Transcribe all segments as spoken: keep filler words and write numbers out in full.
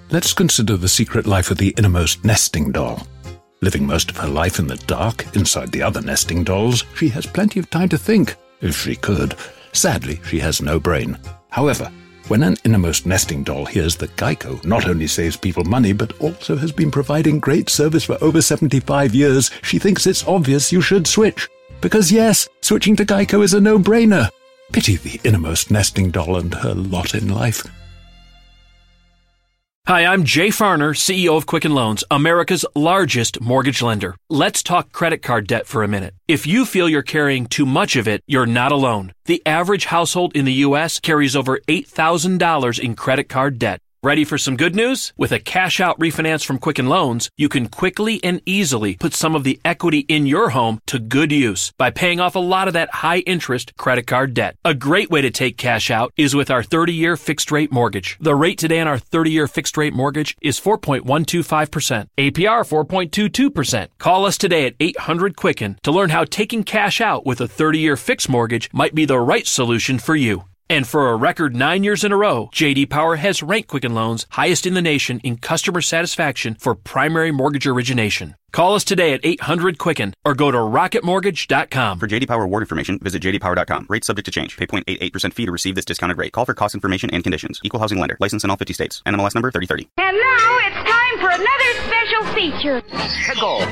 Let's consider the secret life of the innermost nesting doll. Living most of her life in the dark, inside the other nesting dolls, she has plenty of time to think, if she could. Sadly, she has no brain. However, when an innermost nesting doll hears that Geico not only saves people money, but also has been providing great service for over seventy-five years, she thinks it's obvious you should switch. Because yes, switching to Geico is a no-brainer. Pity the innermost nesting doll and her lot in life. Hi, I'm Jay Farner, C E O of Quicken Loans, America's largest mortgage lender. Let's talk credit card debt for a minute. If you feel you're carrying too much of it, you're not alone. The average household in the U S carries over eight thousand dollars in credit card debt. Ready for some good news? With a cash-out refinance from Quicken Loans, you can quickly and easily put some of the equity in your home to good use by paying off a lot of that high-interest credit card debt. A great way to take cash out is with our thirty-year fixed-rate mortgage. The rate today on our thirty-year fixed-rate mortgage is four point one two five percent. A P R four point two two percent. Call us today at eight hundred Quicken to learn how taking cash out with a thirty-year fixed mortgage might be the right solution for you. And for a record nine years in a row, J D Power has ranked Quicken Loans highest in the nation in customer satisfaction for primary mortgage origination. Call us today at eight hundred Quicken or go to rocket mortgage dot com. For J D Power award information, visit j d power dot com. Rates subject to change. Pay zero point eight eight percent fee to receive this discounted rate. Call for cost information and conditions. Equal housing lender. License in all fifty states. N M L S number thirty thirty. And now it's time for another special feature. Pickle.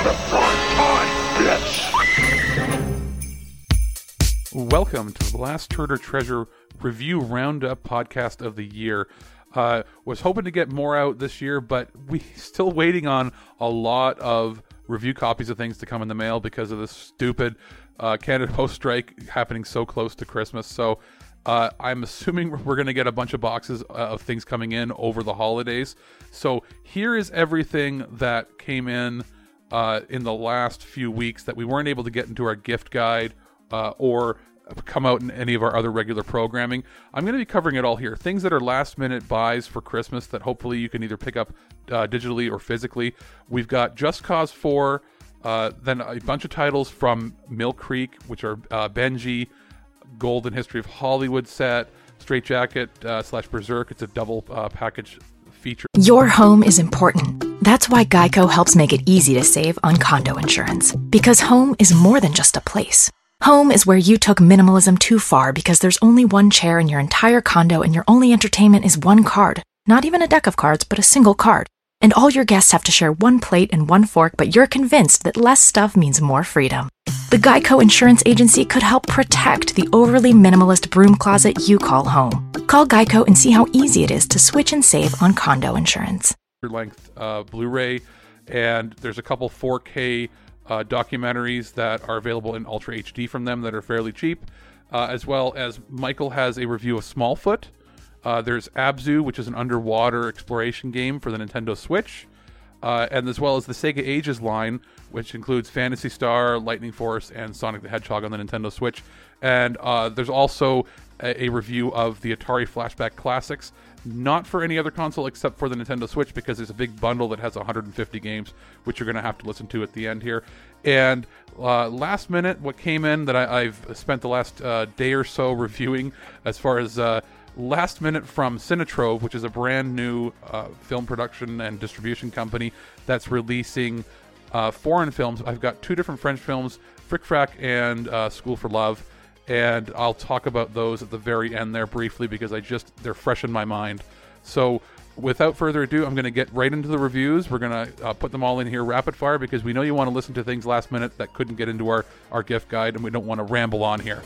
Welcome to the last Turd or Treasure review roundup podcast of the year. Uh, was hoping to get more out this year, but we still waiting on a lot of review copies of things to come in the mail because of this stupid uh, Canada Post strike happening so close to Christmas. So uh, I'm assuming we're going to get a bunch of boxes uh, of things coming in over the holidays. So here is everything that came in uh, in the last few weeks that we weren't able to get into our gift guide Uh, or come out in any of our other regular programming. I'm going to be covering it all here. Things that are last minute buys for Christmas that hopefully you can either pick up uh, digitally or physically. We've got Just Cause four, uh, then a bunch of titles from Mill Creek, which are uh, Benji, Golden History of Hollywood set, Straight Jacket uh, slash Berserk. It's a double uh, package feature. Your home is important. That's why Geico helps make it easy to save on condo insurance. Because home is more than just a place. Home is where you took minimalism too far because there's only one chair in your entire condo and your only entertainment is one card. Not even a deck of cards, but a single card. And all your guests have to share one plate and one fork, but you're convinced that less stuff means more freedom. The Geico Insurance Agency could help protect the overly minimalist broom closet you call home. Call Geico and see how easy it is to switch and save on condo insurance. Length uh, Blu-ray, and there's a couple four K Uh, documentaries that are available in Ultra H D from them that are fairly cheap, uh, as well as Michael has a review of Smallfoot. Uh, there's Abzu, which is an underwater exploration game for the Nintendo Switch, uh, and as well as the Sega Ages line, which includes Phantasy Star, Lightning Force, and Sonic the Hedgehog on the Nintendo Switch. And uh, there's also a, a review of the Atari Flashback Classics, not for any other console except for the Nintendo Switch, because there's a big bundle that has one hundred fifty games, which you're going to have to listen to at the end here. And uh, last minute, what came in that I, I've spent the last uh, day or so reviewing, as far as uh, last minute from Cinetrove, which is a brand new uh, film production and distribution company that's releasing uh, foreign films. I've got two different French films, Frick Frack and uh, School for Love. And I'll talk about those at the very end there briefly because I just, they're fresh in my mind. So without further ado, I'm going to get right into the reviews. We're going to uh, put them all in here rapid fire because we know you want to listen to things last minute that couldn't get into our, our gift guide, and we don't want to ramble on here.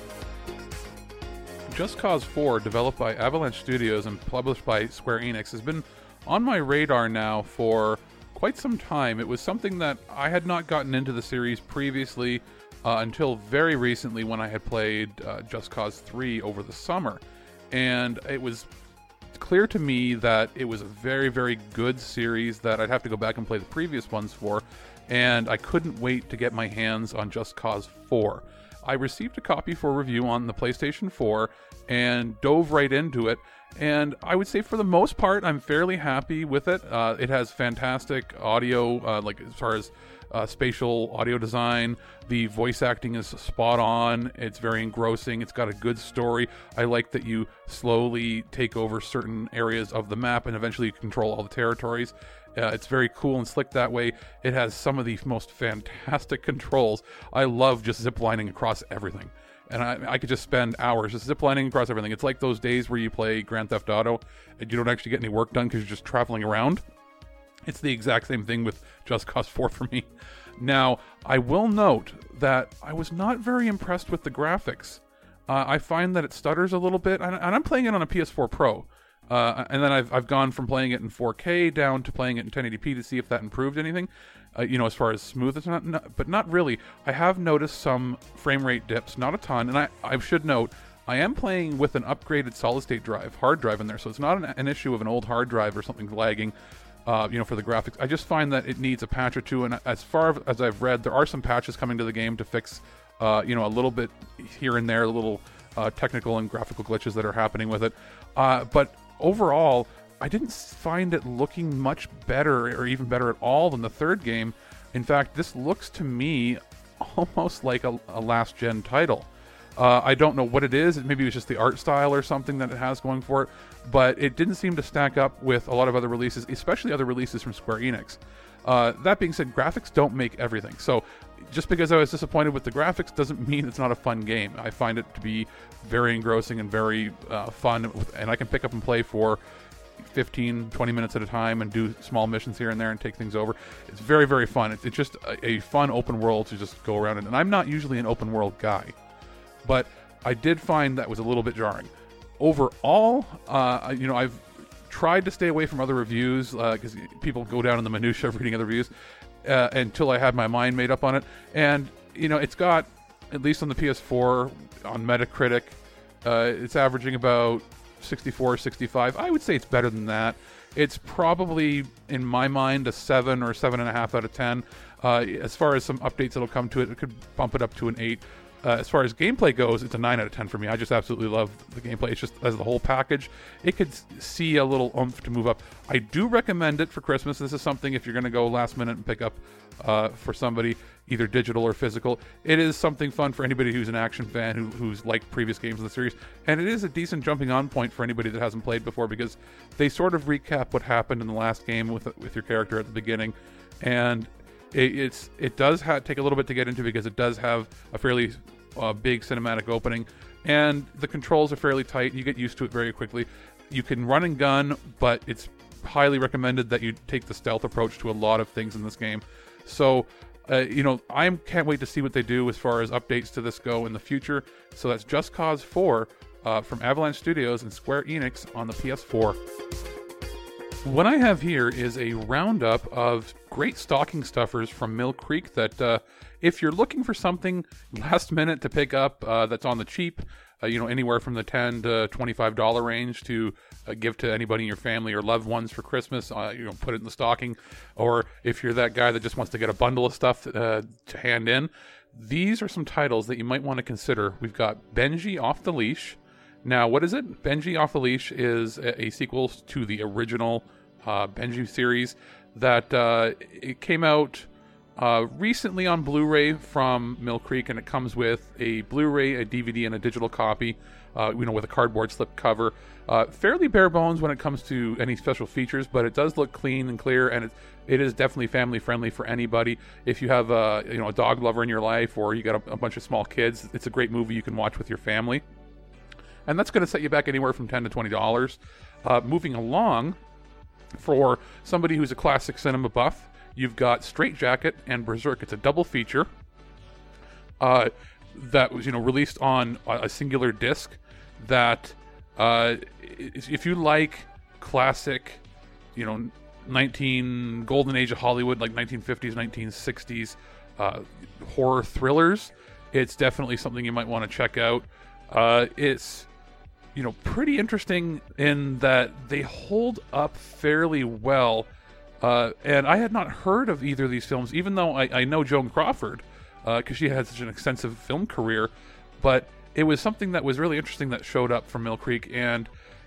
Just Cause four, developed by Avalanche Studios and published by Square Enix, has been on my radar now for quite some time. It was something that I had not gotten into the series previously Uh, until very recently when I had played uh, Just Cause three over the summer. And it was clear to me that it was a very, very good series that I'd have to go back and play the previous ones for, and I couldn't wait to get my hands on Just Cause four. I received a copy for review on the PlayStation four and dove right into it, And I would say for the most part, I'm fairly happy with it. Uh, it has fantastic audio, uh, like as far as uh, spatial audio design. The voice acting is spot on. It's very engrossing. It's got a good story. I like that you slowly take over certain areas of the map and eventually you control all the territories. Uh, it's very cool and slick that way. It has some of the most fantastic controls. I love just ziplining across everything. And I, I could just spend hours just ziplining across everything. It's like those days where you play Grand Theft Auto and you don't actually get any work done because you're just traveling around. It's the exact same thing with Just Cause four for me. Now, I will note that I was not very impressed with the graphics. Uh, I find that it stutters a little bit, and, and I'm playing it on a P S four Pro. Uh, and then I've I've gone from playing it in four K down to playing it in ten eighty p to see if that improved anything. Uh, you know, as far as smooth, it's not, not, but not really. I have noticed some frame rate dips, not a ton, and I, I should note, I am playing with an upgraded solid-state drive, hard drive in there, so it's not an, an issue of an old hard drive or something lagging, uh, you know, for the graphics. I just find that it needs a patch or two, and as far as I've read, there are some patches coming to the game to fix, uh, you know, a little bit here and there, a little uh, technical and graphical glitches that are happening with it. Uh, but overall, I didn't find it looking much better or even better at all than the third game. In fact, this looks to me almost like a, a last-gen title. Uh, I don't know what it is. Maybe it was just the art style or something that it has going for it, but it didn't seem to stack up with a lot of other releases, especially other releases from Square Enix. Uh, that being said, graphics don't make everything. So just because I was disappointed with the graphics doesn't mean it's not a fun game. I find it to be very engrossing and very uh, fun, and I can pick up and play for fifteen, twenty minutes at a time and do small missions here and there and take things over. It's very, very fun. It's, it's just a, a fun open world to just go around in. And I'm not usually an open world guy, but I did find that was a little bit jarring. Overall, uh, you know, I've tried to stay away from other reviews because uh, people go down in the minutia of reading other reviews uh, until I had my mind made up on it. And, you know, it's got, at least on the P S four, on Metacritic, uh, it's averaging about sixty-four, sixty-five. I would say it's better than that. It's probably, in my mind, a seven or seven and a half out of ten. Uh, as far as some updates that'll come to it, it could bump it up to an eight. Uh, as far as gameplay goes, it's a nine out of ten for me. I just absolutely love the gameplay. It's just, as the whole package, it could see a little oomph to move up. I do recommend it for Christmas. This is something, if you're going to go last minute and pick up uh, for somebody, either digital or physical, it is something fun for anybody who's an action fan, who, who's liked previous games in the series. And it is a decent jumping on point for anybody that hasn't played before, because they sort of recap what happened in the last game with with your character at the beginning. And it, it's it does ha- take a little bit to get into, because it does have a fairly uh, big cinematic opening, and the controls are fairly tight. You get used to it very quickly. You can run and gun, but it's highly recommended that you take the stealth approach to a lot of things in this game. So, uh, you know, I can't wait to see what they do as far as updates to this go in the future. So that's Just Cause four uh, from Avalanche Studios and Square Enix on the P S four. What I have here is a roundup of great stocking stuffers from Mill Creek that uh, if you're looking for something last minute to pick up uh, that's on the cheap, uh, you know, anywhere from the ten to twenty-five dollars range to uh, give to anybody in your family or loved ones for Christmas, uh, you know, put it in the stocking. Or if you're that guy that just wants to get a bundle of stuff uh, to hand in, these are some titles that you might want to consider. We've got Benji Off the Leash. Now, what is it? Benji Off the Leash is a, a sequel to the original uh, Benji series that uh, it came out uh, recently on Blu-ray from Mill Creek, and it comes with a Blu-ray, a D V D, and a digital copy, uh, you know, with a cardboard slip cover. Uh, fairly bare bones when it comes to any special features, but it does look clean and clear, and it, it is definitely family friendly for anybody. If you have a, you know, a dog lover in your life, or you got a, a bunch of small kids, it's a great movie you can watch with your family. And that's going to set you back anywhere from ten to twenty dollars. Uh, moving along, for somebody who's a classic cinema buff, you've got Straight Jacket and Berserk. It's a double feature uh, that was, you know, released on a singular disc. That uh, if you like classic, you know, nineteen golden age of Hollywood, like nineteen fifties, nineteen sixties uh, horror thrillers, it's definitely something you might want to check out. Uh, it's you know, pretty interesting in that they hold up fairly well. Uh, and I had not heard of either of these films, even though I, I know Joan Crawford, because uh, she had such an extensive film career. But it was something that was really interesting that showed up from Mill Creek. And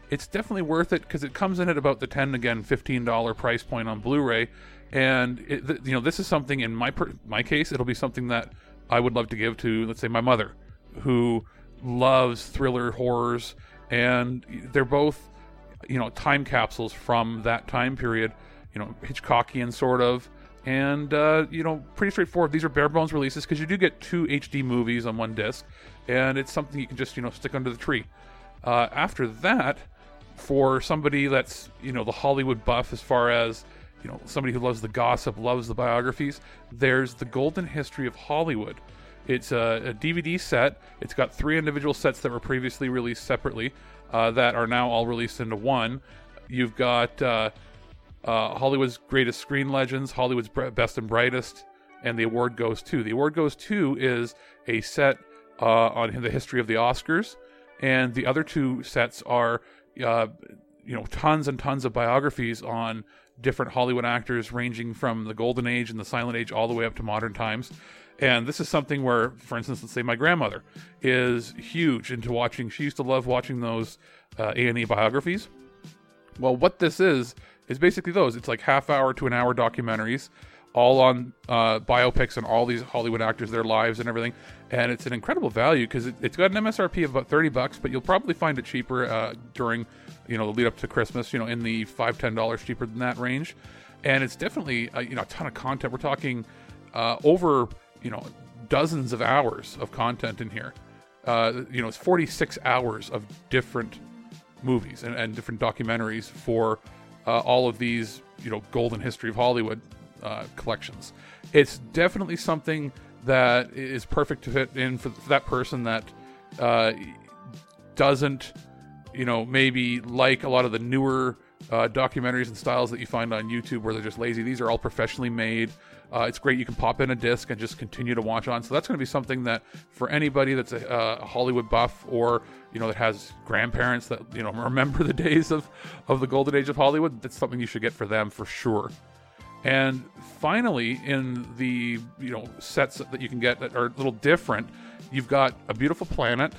it's definitely worth it because it comes in at about the ten, again, fifteen dollars price point on Blu-ray. And, it, th- you know, this is something, in my per- my case, it'll be something that I would love to give to, let's say, my mother, who loves thriller horrors, and they're both, you know, time capsules from that time period, you know, Hitchcockian sort of, and, uh, you know, pretty straightforward. These are bare bones releases because you do get two H D movies on one disc, and it's something you can just, you know, stick under the tree. Uh, after that, for somebody that's, you know, the Hollywood buff, as far as, you know, somebody who loves the gossip, loves the biographies, there's The Golden History of Hollywood. It's a, a D V D set. It's got three individual sets that were previously released separately uh, that are now all released into one. You've got uh, uh, Hollywood's Greatest Screen Legends, Hollywood's Best and Brightest, and The Award Goes To. The Award Goes To is a set uh, on the history of the Oscars, and the other two sets are, uh, you know, tons and tons of biographies on different Hollywood actors, ranging from the Golden Age and the Silent Age all the way up to modern times. And this is something where, for instance, let's say my grandmother is huge into watching. She used to love watching those uh, A and E biographies. Well, what this is, is basically those. It's like half hour to an hour documentaries, all on uh, biopics and all these Hollywood actors, their lives and everything. And it's an incredible value because it, it's got an M S R P of about thirty bucks, but you'll probably find it cheaper uh, during, you know, the lead up to Christmas, you know, in the five, ten dollars cheaper than that range. And it's definitely, uh, you know, a ton of content. We're talking uh, over, you know, dozens of hours of content in here. Uh, you know, it's forty-six hours of different movies and, and different documentaries for uh, all of these, you know, Golden History of Hollywood uh, collections. It's definitely something that is perfect to fit in for, for that person that uh, doesn't, you know, maybe like a lot of the newer uh, documentaries and styles that you find on YouTube where they're just lazy. These are all professionally made. Uh, it's great. You can pop in a disc and just continue to watch on. So that's going to be something that for anybody that's a, a Hollywood buff, or, you know, that has grandparents that, you know, remember the days of, of the golden age of Hollywood, that's something you should get for them for sure. And finally, in the, you know, sets that you can get that are a little different, you've got A Beautiful Planet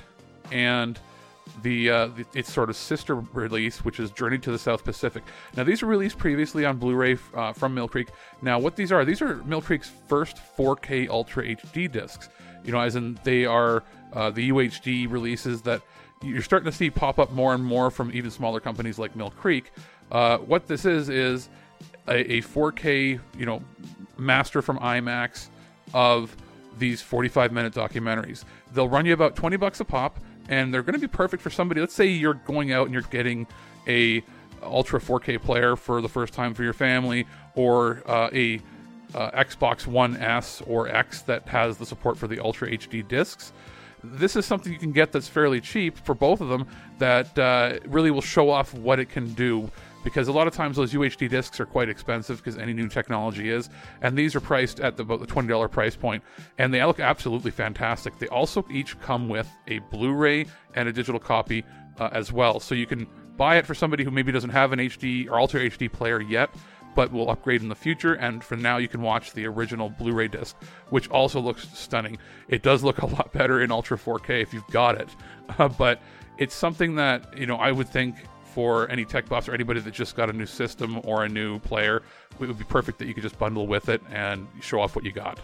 and the, uh, the its sort of sister release, which is Journey to the South Pacific. Now, these were released previously on Blu-ray uh, from Mill Creek. Now, what these are, these are Mill Creek's first four K Ultra H D discs. You know, as in they are uh, the U H D releases that you're starting to see pop up more and more from even smaller companies like Mill Creek. Uh, what this is is a, a four K, you know, master from IMAX of these forty-five minute documentaries. They'll run you about twenty bucks a pop. And they're going to be perfect for somebody. Let's say you're going out and you're getting a Ultra four K player for the first time for your family, or uh, a uh, Xbox One S or X that has the support for the Ultra H D discs. This is something you can get that's fairly cheap for both of them that uh, really will show off what it can do. Because a lot of times those U H D discs are quite expensive, because any new technology is, and these are priced at the, about the twenty dollars price point, and they look absolutely fantastic. They also each come with a Blu-ray and a digital copy uh, as well, so you can buy it for somebody who maybe doesn't have an H D or Ultra H D player yet, but will upgrade in the future, and for now you can watch the original Blu-ray disc, which also looks stunning. It does look a lot better in Ultra four K if you've got it, uh, but it's something that, you know, I would think for any tech buffs or anybody that just got a new system or a new player, it would be perfect that you could just bundle with it and show off what you got.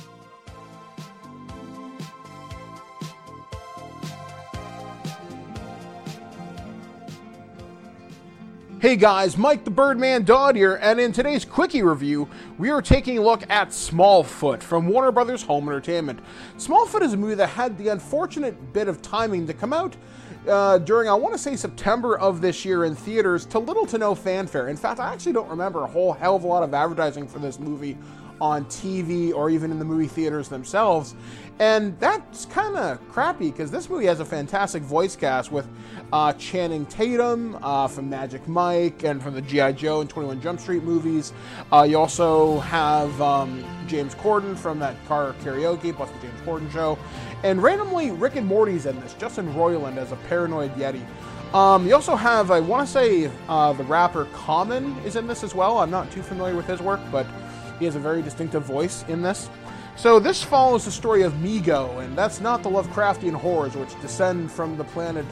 Hey guys, Mike the Birdman Dodd here, and in today's Quickie Review, we are taking a look at Smallfoot from Warner Brothers Home Entertainment. Smallfoot is a movie that had the unfortunate bit of timing to come out uh, during, I want to say, September of this year in theaters to little to no fanfare. In fact, I actually don't remember a whole hell of a lot of advertising for this movie on T V or even in the movie theaters themselves. And that's kind of crappy, because this movie has a fantastic voice cast with uh, Channing Tatum uh, from Magic Mike and from the G I. Joe and twenty-one Jump Street movies. Uh, you also have um, James Corden from that Car Karaoke, plus the James Corden Show. And randomly, Rick and Morty's in this, Justin Roiland as a paranoid Yeti. Um, you also have, I want to say, uh, the rapper Common is in this as well. I'm not too familiar with his work, but he has a very distinctive voice in this. So this follows the story of Mego, and that's not the Lovecraftian horrors which descend from the planet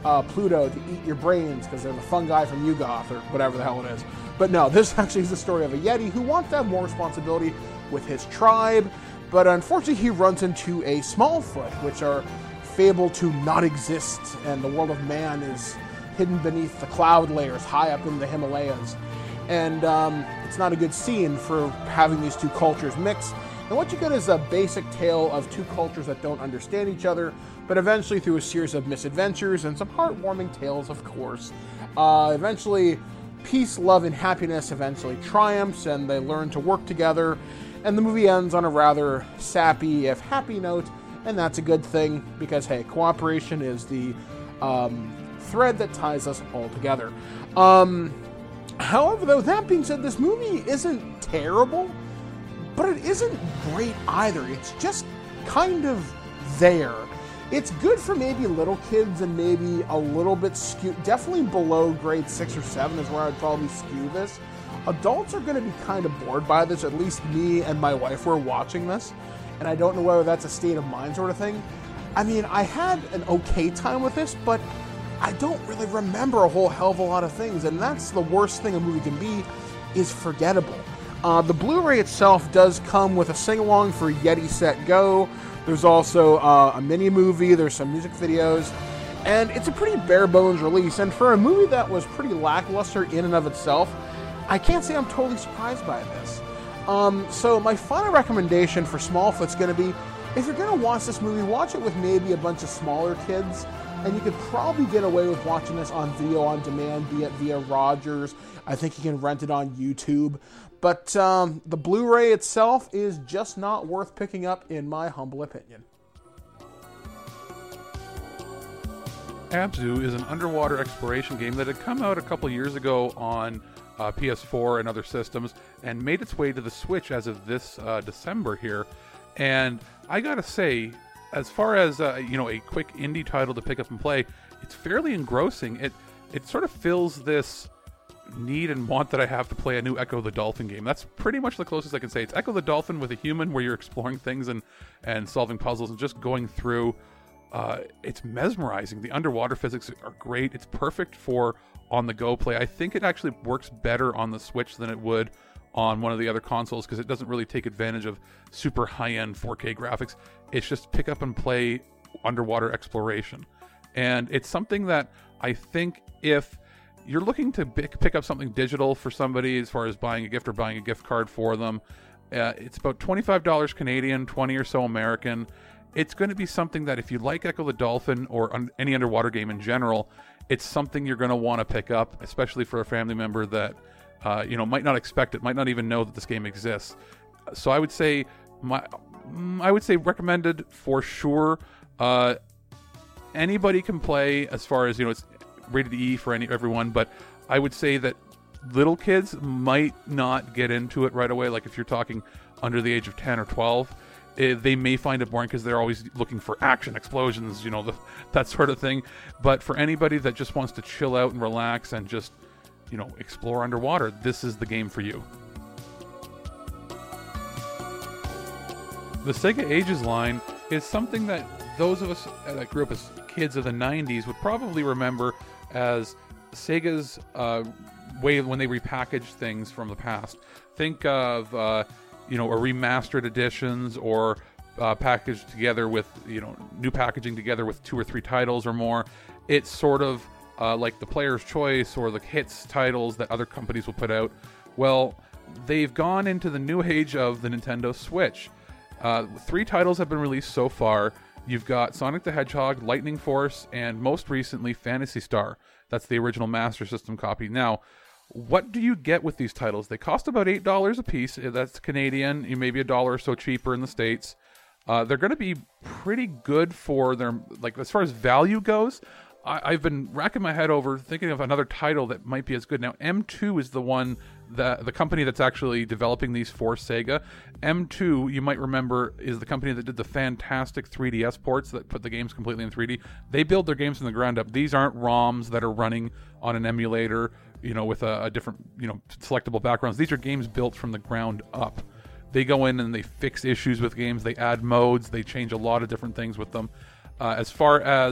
uh, Pluto to eat your brains because they're the fungi from Yugoth or whatever the hell it is. But no, this actually is the story of a Yeti who wants to have more responsibility with his tribe, but unfortunately he runs into a Smallfoot, which are fabled to not exist, and the world of man is hidden beneath the cloud layers high up in the Himalayas. And um, it's not a good scene for having these two cultures mix. And what you get is a basic tale of two cultures that don't understand each other, but eventually through a series of misadventures and some heartwarming tales, of course, uh, eventually peace, love, and happiness eventually triumphs, and they learn to work together. And the movie ends on a rather sappy, if happy note, and that's a good thing, because, hey, cooperation is the um, thread that ties us all together. Um, however, though, that being said, this movie isn't terrible, but it isn't great either. It's just kind of there. It's good for maybe little kids and maybe a little bit skewed, definitely below grade six or seven is where I'd probably skew this. Adults are going to be kind of bored by this, at least me and my wife were watching this, and I don't know whether that's a state of mind sort of thing. I mean, I had an okay time with this, but I don't really remember a whole hell of a lot of things, and that's the worst thing a movie can be, is forgettable. Uh, the Blu-ray itself does come with a sing-along for Yeti Set Go. There's also uh, a mini-movie, there's some music videos, and it's a pretty bare-bones release, and for a movie that was pretty lackluster in and of itself, I can't say I'm totally surprised by this. Um, so my final recommendation for Smallfoot's going to be, if you're going to watch this movie, watch it with maybe a bunch of smaller kids, and you could probably get away with watching this on video on demand, be it via Rogers. I think you can rent it on YouTube. But um, the Blu-ray itself is just not worth picking up, in my humble opinion. Abzu is an underwater exploration game that had come out a couple years ago on uh, P S four and other systems and made its way to the Switch as of this uh, December here. And I gotta say, as far as uh, you know, a quick indie title to pick up and play, it's fairly engrossing. It it sort of fills this need and want that I have to play a new Echo the Dolphin game. That's pretty much the closest I can say. It's Echo the Dolphin with a human, where you're exploring things and and solving puzzles and just going through. Uh, it's mesmerizing. The underwater physics are great. It's perfect for on-the-go play. I think it actually works better on the Switch than it would on one of the other consoles, because it doesn't really take advantage of super high-end four K graphics. It's just pick up and play underwater exploration. And it's something that I think if you're looking to pick up something digital for somebody, as far as buying a gift or buying a gift card for them, uh, it's about twenty-five dollars Canadian, twenty or so American. It's going to be something that if you like Echo the Dolphin or un- any underwater game in general, it's something you're going to want to pick up, especially for a family member that uh, you know might not expect it, might not even know that this game exists. So I would say, my, I would say recommended for sure. Uh, anybody can play, as far as, you know, it's rated E for any everyone, but I would say that little kids might not get into it right away. Like if you're talking under the age of ten or twelve, eh, they may find it boring because they're always looking for action, explosions, you know, the, that sort of thing. But for anybody that just wants to chill out and relax and just, you know, explore underwater, this is the game for you. The Sega Ages line is something that those of us that grew up as kids of the nineties would probably remember as Sega's uh, way when they repackaged things from the past. Think of, uh, you know, a remastered editions, or uh, packaged together with, you know, new packaging together with two or three titles or more. It's sort of uh, like the Player's Choice or the hits titles that other companies will put out. Well, they've gone into the new age of the Nintendo Switch. Uh, three titles have been released so far. You've got Sonic the Hedgehog, Lightning Force, and most recently Phantasy Star. That's the original Master System copy. Now, what do you get with these titles? They cost about eight dollars a piece. That's Canadian. You may be a dollar or so cheaper in the States. Uh, they're going to be pretty good for their, like, as far as value goes. I, I've been racking my head over thinking of another title that might be as good. Now, M two is the one, that the company that's actually developing these for Sega. M two, you might remember, is the company that did the fantastic three D S ports that put the games completely in three D. They build their games from the ground up. These aren't ROMs that are running on an emulator, you know, with a, a different, you know, selectable backgrounds. These are games built from the ground up. They go in and they fix issues with games. They add modes. They change a lot of different things with them. Uh, as far as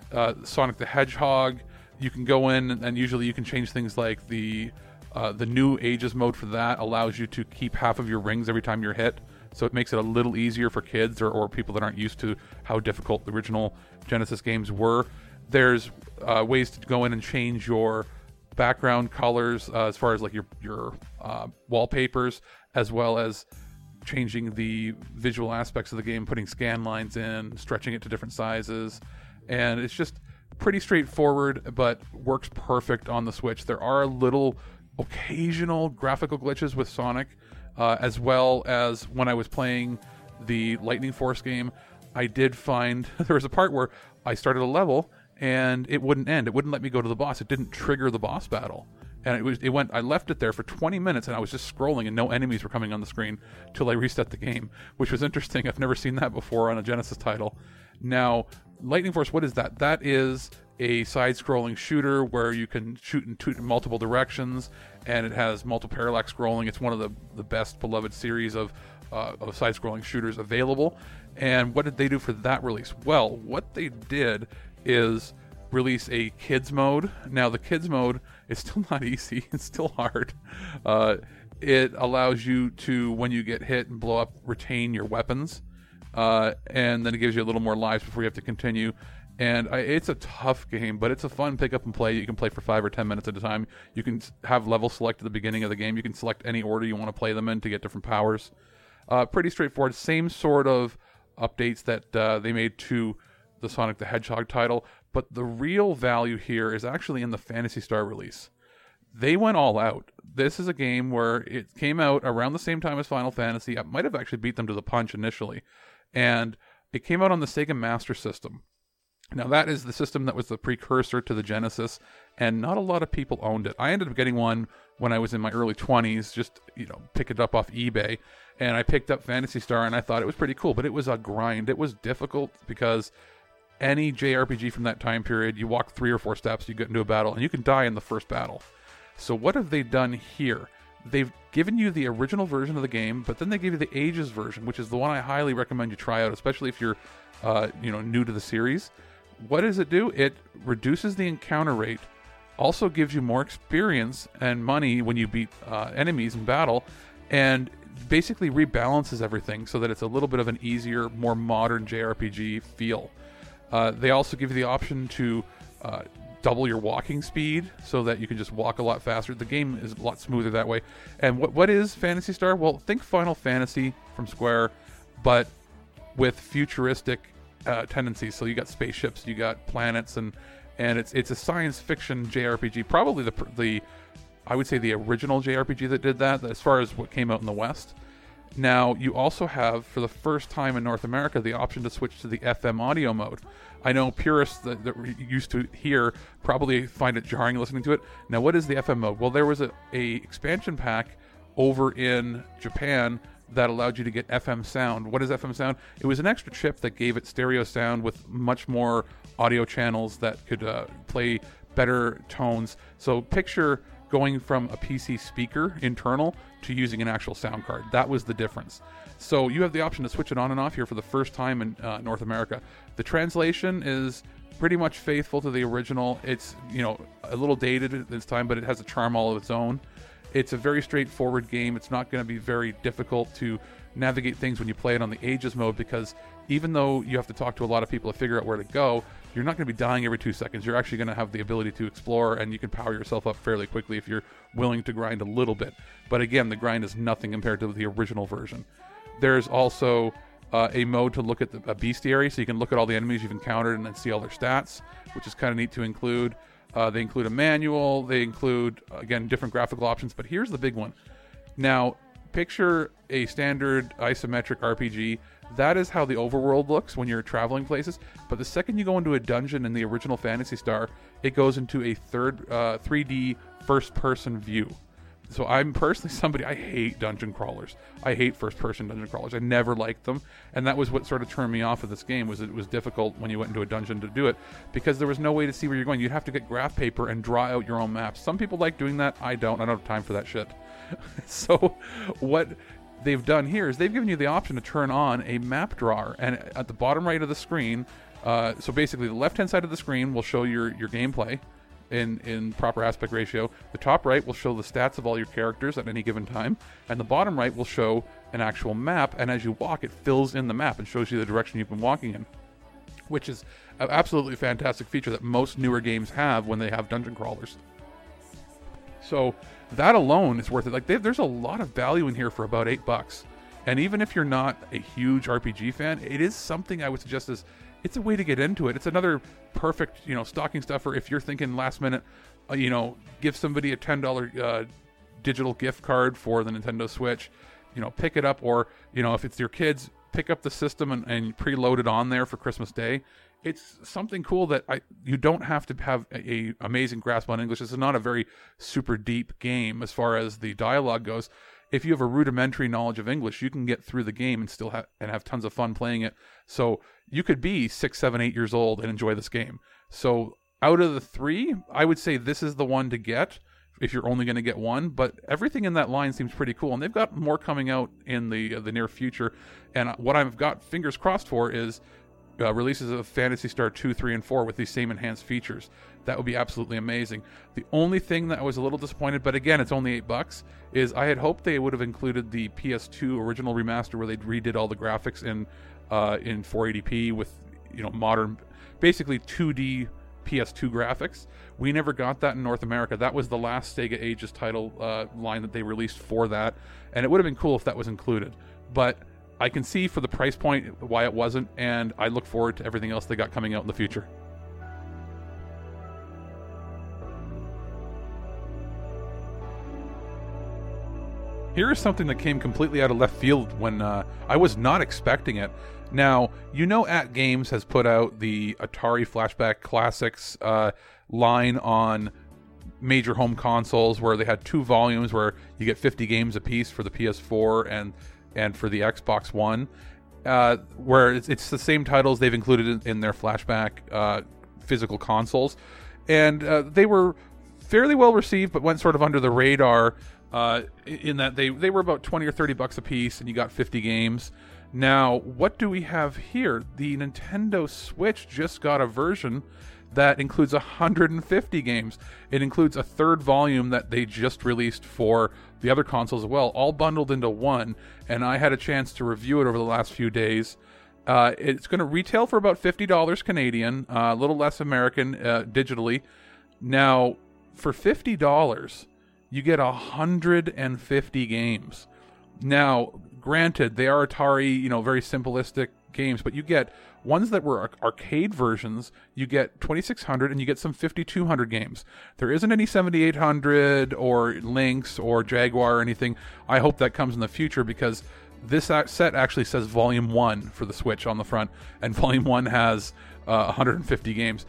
uh, Sonic the Hedgehog. You can go in and usually you can change things like the uh, the new ages mode for that allows you to keep half of your rings every time you're hit. So it makes it a little easier for kids or, or people that aren't used to how difficult the original Genesis games were. There's uh, ways to go in and change your background colors uh, as far as like your, your uh, wallpapers, as well as changing the visual aspects of the game, putting scan lines in, stretching it to different sizes. And it's just pretty straightforward, but works perfect on the Switch. There are little occasional graphical glitches with Sonic. Uh, as well as when I was playing the Lightning Force game, I did find there was a part where I started a level and it wouldn't end. It wouldn't let me go to the boss. It didn't trigger the boss battle, and it was it went. I left it there for twenty minutes, and I was just scrolling, and no enemies were coming on the screen till I reset the game, which was interesting. I've never seen that before on a Genesis title. Now, Lightning Force, what is that? That is a side-scrolling shooter where you can shoot in, two, in multiple directions, and it has multiple parallax scrolling. It's one of the, the best beloved series of, uh, of side-scrolling shooters available. And what did they do for that release? Well, what they did is release a kids mode. Now, the kids mode is still not easy. It's still hard. Uh, it allows you to, when you get hit and blow up, retain your weapons. Uh, and then it gives you a little more lives before you have to continue. And I, it's a tough game, but it's a fun pick up and play. You can play for five or ten minutes at a time. You can have level select at the beginning of the game. You can select any order you want to play them in to get different powers. Uh, pretty straightforward. Same sort of updates that uh, they made to the Sonic the Hedgehog title, but the real value here is actually in the Phantasy Star release. They went all out. This is a game where it came out around the same time as Final Fantasy. I might have actually beat them to the punch initially. And it came out on the Sega Master System. Now, that is the system that was the precursor to the Genesis, and not a lot of people owned it. I ended up getting one when I was in my early twenties, just, you know, pick it up off eBay, and I picked up Phantasy Star, and I thought it was pretty cool, but it was a grind. It was difficult because any J R P G from that time period, you walk three or four steps, you get into a battle, and you can die in the first battle. So what have they done here? They've given you the original version of the game, but then they give you the Ages version, which is the one I highly recommend you try out, especially if you're, uh, you know, new to the series. What does it do? It reduces the encounter rate, also gives you more experience and money when you beat uh, enemies in battle, and basically rebalances everything so that it's a little bit of an easier, more modern J R P G feel. Uh, they also give you the option to uh, double your walking speed so that you can just walk a lot faster. The game is a lot smoother that way. And what what is Phantasy Star? Well, think Final Fantasy from Square, but with futuristic Uh, tendencies. So you got spaceships, you got planets, and and it's it's a science fiction J R P G. Probably the the I would say the original J R P G that did that, as far as what came out in the West. Now you also have, for the first time in North America, the option to switch to the F M audio mode. I know purists that, that used to hear probably find it jarring listening to it. Now, what is the F M mode? Well, there was a, a expansion pack over in Japan that allowed you to get F M sound. What is F M sound? It was an extra chip that gave it stereo sound with much more audio channels that could uh, play better tones. So picture going from a P C speaker internal to using an actual sound card. That was the difference. So you have the option to switch it on and off here for the first time in uh, North America. The translation is pretty much faithful to the original. It's, you know, a little dated at this time, but it has a charm all of its own. It's a very straightforward game. It's not going to be very difficult to navigate things when you play it on the Ages mode, because even though you have to talk to a lot of people to figure out where to go, you're not going to be dying every two seconds. You're actually going to have the ability to explore, and you can power yourself up fairly quickly if you're willing to grind a little bit. But again, the grind is nothing compared to the original version. There's also uh, a mode to look at the a bestiary, so you can look at all the enemies you've encountered and then see all their stats, which is kind of neat to include. Uh, they include a manual. They include, again, different graphical options. But here's the big one. Now, picture a standard isometric R P G. That is how the overworld looks when you're traveling places. But the second you go into a dungeon in the original Phantasy Star, it goes into a third uh, three D first-person view. So I'm personally somebody, I hate dungeon crawlers. I hate first-person dungeon crawlers. I never liked them. And that was what sort of turned me off of this game, was it was difficult when you went into a dungeon to do it, because there was no way to see where you're going. You'd have to get graph paper and draw out your own maps. Some people like doing that. I don't. I don't have time for that shit. So what they've done here is they've given you the option to turn on a map drawer. And at the bottom right of the screen, Uh, so basically, the left-hand side of the screen will show your, your gameplay in, in proper aspect ratio. The top right will show the stats of all your characters at any given time. And the bottom right will show an actual map. And as you walk, it fills in the map and shows you the direction you've been walking in, which is an absolutely fantastic feature that most newer games have when they have dungeon crawlers. So that alone is worth it. Like they, there's a lot of value in here for about eight bucks. And even if you're not a huge R P G fan, it is something I would suggest is it's a way to get into it. It's another perfect, you know, stocking stuffer if you're thinking last minute, uh, you know, give somebody a ten dollars uh, digital gift card for the Nintendo Switch, you know, pick it up, or, you know, if it's your kids, pick up the system and, and preload it on there for Christmas Day. It's something cool that I you don't have to have a, a amazing grasp on English. This is not a very super deep game as far as the dialogue goes. If you have a rudimentary knowledge of English, you can get through the game and still have and have tons of fun playing it. So you could be six, seven, eight years old and enjoy this game. So out of the three, I would say this is the one to get if you're only going to get one. But everything in that line seems pretty cool, and they've got more coming out in the uh, the near future. And what I've got fingers crossed for is uh, releases of Phantasy Star two, three, and four with these same enhanced features. That would be absolutely amazing. The only thing that I was a little disappointed, but again, it's only eight bucks, is I had hoped they would have included the P S two original remaster where they redid all the graphics in uh, in four eighty p with, you know, modern, basically two D P S two graphics. We never got that in North America. That was the last Sega Ages title uh, line that they released for that, and it would have been cool if that was included. But I can see for the price point why it wasn't, and I look forward to everything else they got coming out in the future. Here is something that came completely out of left field when uh, I was not expecting it. Now, you know At Games has put out the Atari Flashback Classics uh, line on major home consoles where they had two volumes where you get fifty games a piece for the P S four and and for the Xbox One, uh, where it's, it's the same titles they've included in, in their Flashback uh, physical consoles. And uh, they were fairly well received, but went sort of under the radar uh, in that they, they were about twenty or thirty bucks a piece, and you got fifty games. Now, what do we have here? The Nintendo Switch just got a version that includes one hundred fifty games. It includes a third volume that they just released for the other consoles as well, all bundled into one, and I had a chance to review it over the last few days. Uh, it's going to retail for about fifty dollars Canadian, uh, a little less American uh, digitally. Now, for fifty dollars, you get one hundred fifty games. Now, granted, they are Atari, you know, very simplistic games, but you get ones that were arcade versions. You get twenty-six hundred and you get some fifty-two hundred games. There isn't any seventy-eight hundred or Lynx or Jaguar or anything. I hope that comes in the future, because this set actually says Volume one for the Switch on the front, and Volume one has uh, one hundred fifty games.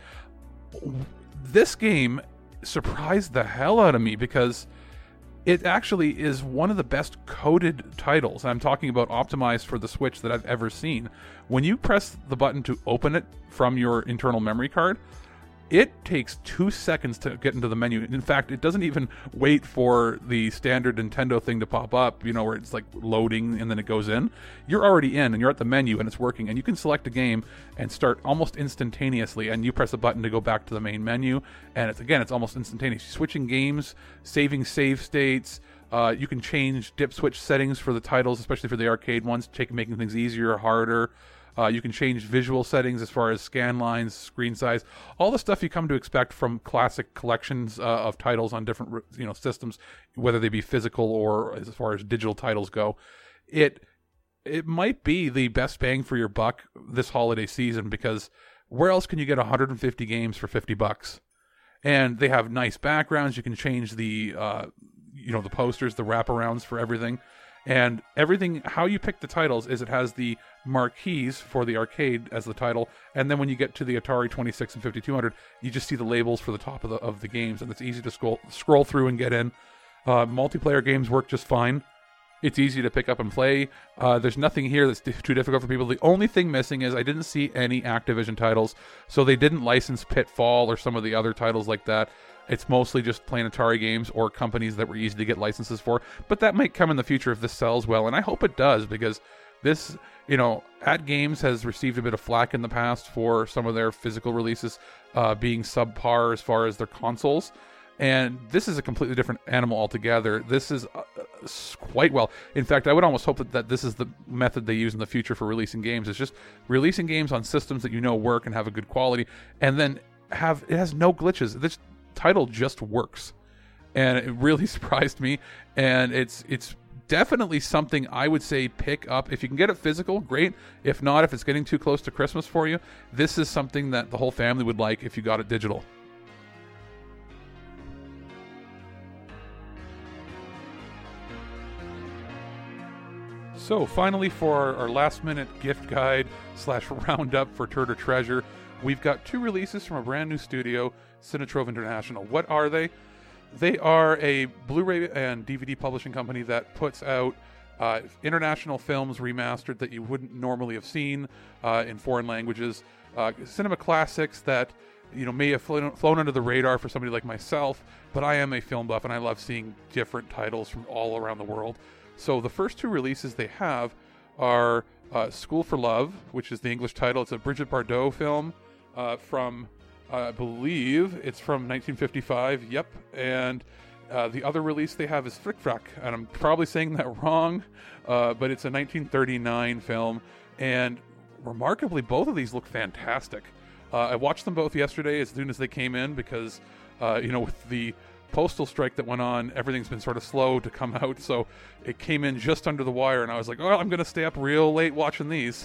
This game surprised the hell out of me because it actually is one of the best coded titles. I'm talking about optimized for the Switch that I've ever seen. When you press the button to open it from your internal memory card, it takes two seconds to get into the menu. In fact, it doesn't even wait for the standard Nintendo thing to pop up, you know, where it's like loading and then it goes in. You're already in and you're at the menu and it's working, and you can select a game and start almost instantaneously, and you press a button to go back to the main menu, and it's again, it's almost instantaneous. Switching games, saving save states, uh, you can change dip switch settings for the titles, especially for the arcade ones, take, making things easier or harder. Uh, you can change visual settings as far as scan lines, screen size, all the stuff you come to expect from classic collections uh, of titles on different, you know, systems, whether they be physical or as far as digital titles go. It it might be the best bang for your buck this holiday season, because where else can you get one hundred fifty games for fifty bucks? And they have nice backgrounds. You can change the uh, you know, the posters, the wraparounds for everything. And everything, how you pick the titles is it has the marquees for the arcade as the title, and then when you get to the Atari twenty-six and fifty-two hundred, you just see the labels for the top of the of the games, and it's easy to scroll scroll through and get in. Uh, multiplayer games work just fine. It's easy to pick up and play. Uh, there's nothing here that's too difficult for people. The only thing missing is I didn't see any Activision titles, so they didn't license Pitfall or some of the other titles like that. It's mostly just plain Atari games or companies that were easy to get licenses for. But that might come in the future if this sells well, and I hope it does, because This, you know, At Games has received a bit of flack in the past for some of their physical releases uh, being subpar as far as their consoles. And this is a completely different animal altogether. This is uh, quite well. In fact, I would almost hope that, that this is the method they use in the future for releasing games. It's just releasing games on systems that you know work and have a good quality, and then have it has no glitches. This title just works, and it really surprised me. And it's it's definitely something I would say pick up. If you can get it physical, great. If not, if it's getting too close to Christmas for you, this is something that the whole family would like if you got it digital. So finally, for our, our last minute gift guide slash roundup for Turd or Treasure, we've got two releases from a brand new studio, Cinetrove International. What are they? They are a Blu-ray and D V D publishing company that puts out uh, international films remastered that you wouldn't normally have seen uh, in foreign languages. Uh, cinema classics that, you know, may have flown, flown under the radar for somebody like myself, but I am a film buff and I love seeing different titles from all around the world. So the first two releases they have are uh, School for Love, which is the English title. It's a Brigitte Bardot film uh, from, uh, I believe, it's from nineteen fifty-five. Yep. And uh, the other release they have is Frick Frack, and I'm probably saying that wrong, uh, but it's a nineteen thirty-nine film. And remarkably, both of these look fantastic. Uh, I watched them both yesterday as soon as they came in because, uh, you know, with the postal strike that went on, everything's been sort of slow to come out, so it came in just under the wire, and I was like, oh, I'm going to stay up real late watching these.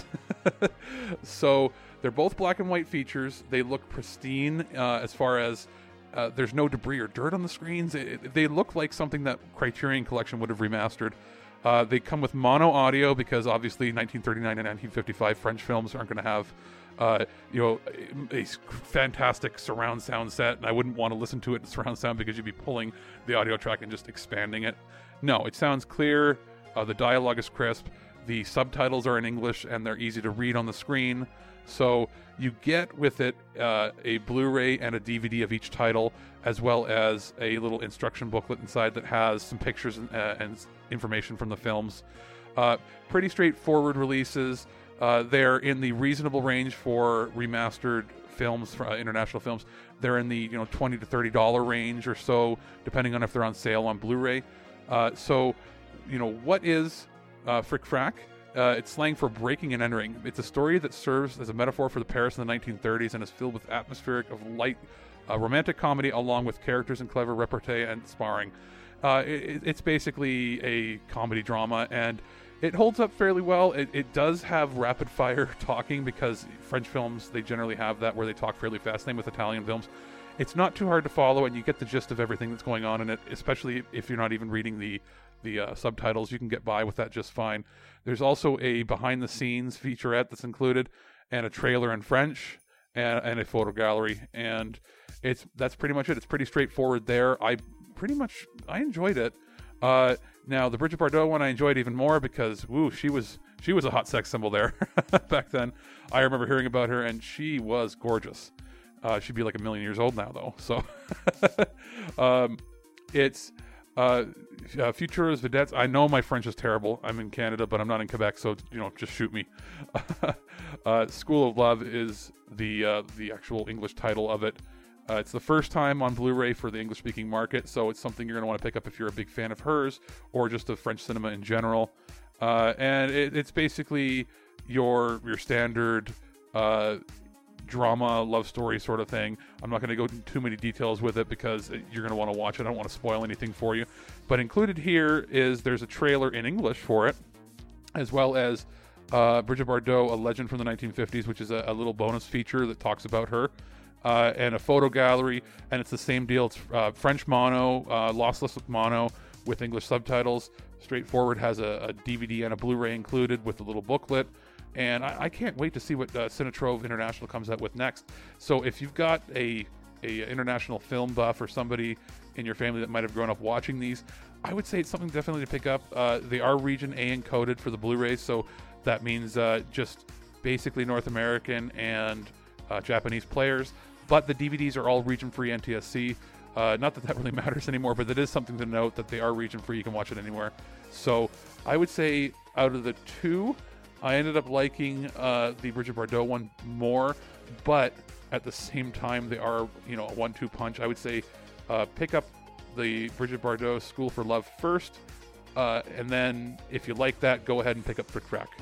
So they're both black and white features. They look pristine uh, as far as uh, there's no debris or dirt on the screens. It, it, they look like something that Criterion Collection would have remastered. Uh, they come with mono audio because obviously nineteen thirty-nine and nineteen fifty-five French films aren't going to have Uh, you know, a, a fantastic surround sound set, and I wouldn't want to listen to it in surround sound because you'd be pulling the audio track and just expanding it. No, it sounds clear. Uh, the dialogue is crisp. The subtitles are in English, and they're easy to read on the screen. So you get with it uh, a Blu-ray and a D V D of each title, as well as a little instruction booklet inside that has some pictures and, uh, and information from the films. Uh, pretty straightforward releases. Uh, they're in the reasonable range for remastered films, for, uh, international films. They're in the you know twenty to thirty dollar range or so, depending on if they're on sale on Blu-ray. Uh, so, you know, what is uh, Frick Frack? Uh, it's slang for breaking and entering. It's a story that serves as a metaphor for the Paris in the nineteen thirties and is filled with atmospheric of light, uh, romantic comedy, along with characters and clever repartee and sparring. Uh, it, it's basically a comedy drama, and it holds up fairly well. It, it does have rapid fire talking because French films, they generally have that where they talk fairly fast. Same with Italian films. It's not too hard to follow, and you get the gist of everything that's going on in it, especially if you're not even reading the, the uh, subtitles. You can get by with that just fine. There's also a behind-the-scenes featurette that's included, and a trailer in French, and, and a photo gallery. And it's that's pretty much it. It's pretty straightforward there. I pretty much, I enjoyed it. Uh, now the Brigitte Bardot one I enjoyed even more because woo, she was she was a hot sex symbol there back then. I remember hearing about her, and she was gorgeous. Uh, she'd be like a million years old now, though. So um, it's uh, uh, Futures Vedettes. I know my French is terrible. I'm in Canada, but I'm not in Quebec, so you know, just shoot me. uh, School of Love is the uh, the actual English title of it. Uh, it's the first time on Blu-ray for the English-speaking market, so it's something you're going to want to pick up if you're a big fan of hers or just of French cinema in general. Uh, and it, it's basically your your standard uh, drama, love story sort of thing. I'm not going to go into too many details with it because you're going to want to watch it. I don't want to spoil anything for you. But included here is there's a trailer in English for it, as well as uh, Brigitte Bardot, a legend from the nineteen fifties, which is a, a little bonus feature that talks about her. Uh, and a photo gallery, and it's the same deal. It's uh, French mono, uh, lossless with mono with English subtitles. Straightforward, has a, a D V D and a Blu-ray included with a little booklet. And I, I can't wait to see what uh, Cinetrove International comes out with next. So if you've got a, a international film buff or somebody in your family that might have grown up watching these, I would say it's something definitely to pick up. Uh, they are region A encoded for the Blu-rays, so that means uh, just basically North American and uh, Japanese players. But the D V Ds are all region-free N T S C. Uh, not that that really matters anymore, but it is something to note that they are region-free. You can watch it anywhere. So I would say out of the two, I ended up liking uh, the Brigitte Bardot one more, but at the same time, they are, you know, a one two punch. I would say uh, pick up the Brigitte Bardot School for Love first, uh, and then if you like that, go ahead and pick up Trick Track.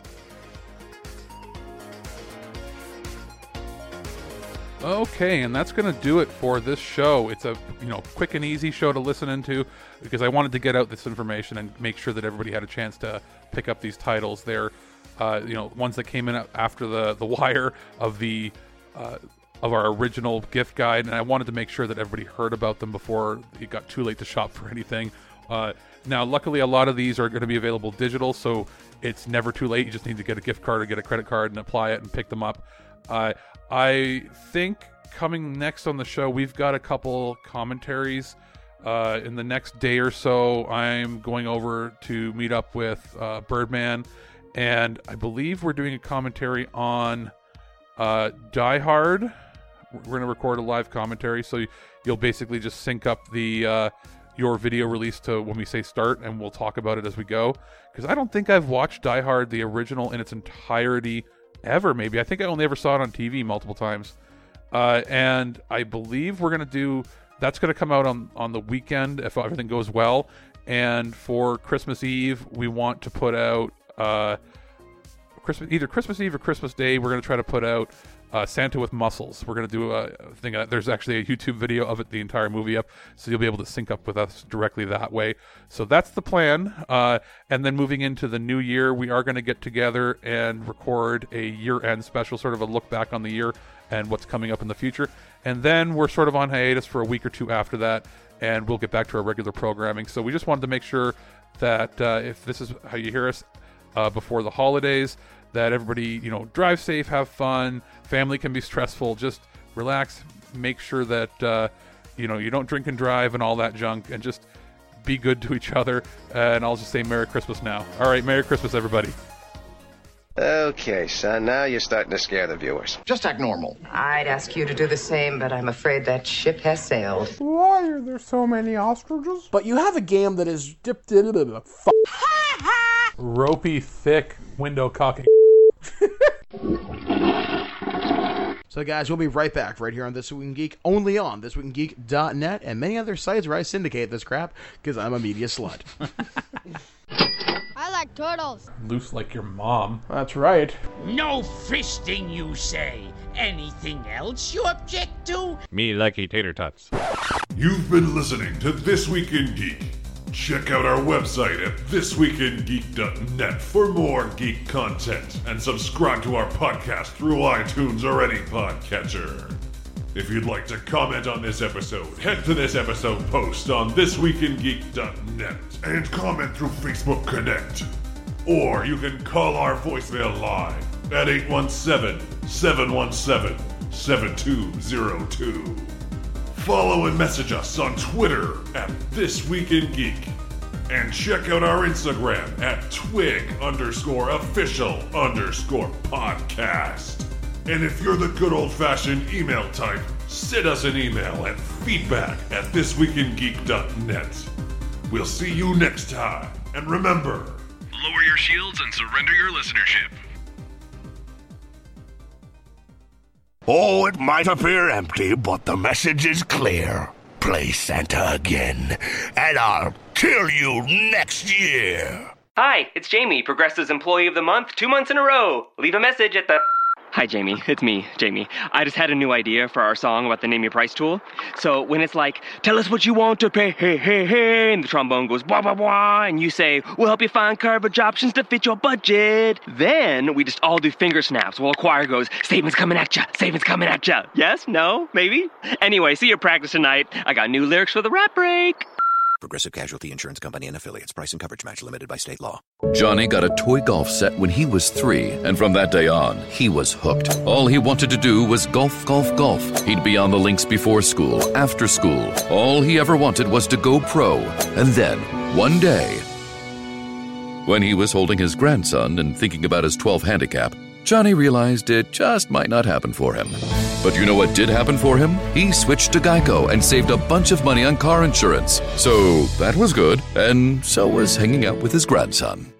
Okay, and that's going to do it for this show. It's a, you know, quick and easy show to listen into because I wanted to get out this information and make sure that everybody had a chance to pick up these titles. They're, uh, you know, ones that came in after the the wire of the uh, of our original gift guide, and I wanted to make sure that everybody heard about them before it got too late to shop for anything. Uh, now, luckily, a lot of these are going to be available digital, so it's never too late. You just need to get a gift card or get a credit card and apply it and pick them up. Uh, I think coming next on the show, we've got a couple commentaries. Uh, in the next day or so, I'm going over to meet up with uh, Birdman, and I believe we're doing a commentary on uh, Die Hard. We're going to record a live commentary, so you'll basically just sync up the uh, your video release to when we say start, and we'll talk about it as we go. Because I don't think I've watched Die Hard, the original, in its entirety ever, maybe. I think I only ever saw it on T V multiple times. Uh, and I believe we're going to do... That's going to come out on, on the weekend if everything goes well. And for Christmas Eve, we want to put out... Uh, Christmas either Christmas Eve or Christmas Day, we're going to try to put out uh, Santa with Muscles. We're going to do a thing. Uh, there's actually a YouTube video of it, the entire movie up, so you'll be able to sync up with us directly that way. So that's the plan. Uh, and then moving into the new year, we are going to get together and record a year-end special, sort of a look back on the year and what's coming up in the future. And then we're sort of on hiatus for a week or two after that, and we'll get back to our regular programming. So we just wanted to make sure that uh, if this is how you hear us uh, before the holidays, that everybody, you know, drive safe, have fun. Family can be stressful. Just relax. Make sure that, uh, you know, you don't drink and drive and all that junk, and just be good to each other. Uh, and I'll just say Merry Christmas now. All right, Merry Christmas, everybody. Okay, son, now you're starting to scare the viewers. Just act normal. I'd ask you to do the same, but I'm afraid that ship has sailed. Why are there so many ostriches? But you have a game that is dipped in a f- ropey, thick window cocking. So guys, we'll be right back right here on This Week in Geek, only on this week in geek dot net and many other sites where I syndicate this crap because I'm a media slut. I like turtles. Loose like your mom. That's right. No fisting, you say. Anything else you object to? Me likey tater tots. You've been listening to This Week in Geek. Check out our website at this week in geek dot net for more geek content, and subscribe to our podcast through iTunes or any podcatcher. If you'd like to comment on this episode, head to this episode post on this week in geek dot net and comment through Facebook Connect. Or you can call our voicemail live at eight one seven, seven one seven, seven two zero two. Follow and message us on Twitter at This Week in Geek. And check out our Instagram at twig underscore official underscore podcast. And if you're the good old-fashioned email type, send us an email at feedback at this week in geek dot net. We'll see you next time. And remember, lower your shields and surrender your listenership. Oh, it might appear empty, but the message is clear. Play Santa again, and I'll kill you next year. Hi, it's Jamie, Progressive's Employee of the Month, two months in a row. Leave a message at the... Hi, Jamie. It's me, Jamie. I just had a new idea for our song about the Name Your Price tool. So when it's like, tell us what you want to pay, hey, hey, hey, and the trombone goes, blah, blah, blah, and you say, we'll help you find coverage options to fit your budget. Then we just all do finger snaps while a choir goes, statements coming at ya, statements coming at ya. Yes? No? Maybe? Anyway, see you practice tonight. I got new lyrics for the rap break. Progressive Casualty Insurance Company and Affiliates. Price and coverage match limited by state law. Johnny got a toy golf set when he was three, and from that day on, he was hooked. All he wanted to do was golf, golf, golf. He'd be on the links before school, after school. All he ever wanted was to go pro. And then, one day, when he was holding his grandson and thinking about his twelve handicap, Johnny realized it just might not happen for him. But you know what did happen for him? He switched to Geico and saved a bunch of money on car insurance. So that was good, and so was hanging out with his grandson.